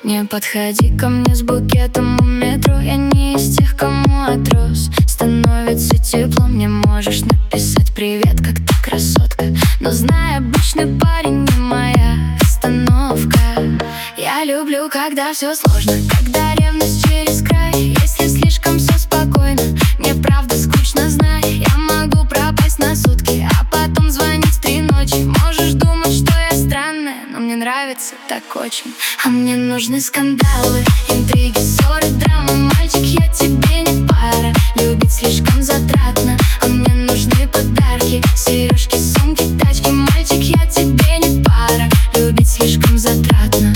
Не подходи ко мне с букетом у метро. Я не из тех, кому отрос становится тепло. Мне можешь написать привет, как ты красотка, но знай, обычный парень не моя остановка. Я люблю, когда все сложно, когда ревность через край. Если слишком все спокойно, мне правда скучно, знай. Я могу пропасть на сутки, а потом звонить в 3 ночи. Можешь думать, что я странная, но мне нравится так очень. А мне нужны скандалы, интриги, ссоры, драма. Мальчик, я тебе не пара, любить слишком затратно. А мне нужны подарки, сережки, сумки, тачки. Мальчик, я тебе не пара, любить слишком затратно.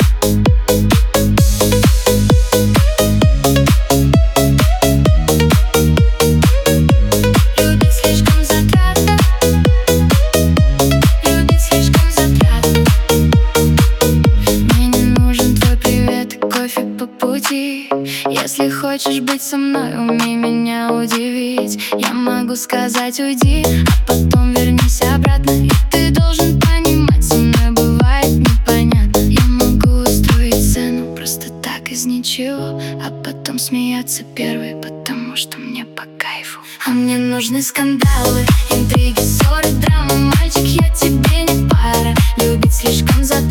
Если хочешь быть со мной, умей меня удивить. Я могу сказать уйди, а потом вернись обратно. И ты должен понимать, со мной бывает непонятно. Я могу устроить сцену просто так из ничего, а потом смеяться первой, потому что мне по кайфу. А мне нужны скандалы, интриги, ссоры, драма. Мальчик, я тебе не пара, любить слишком затратно.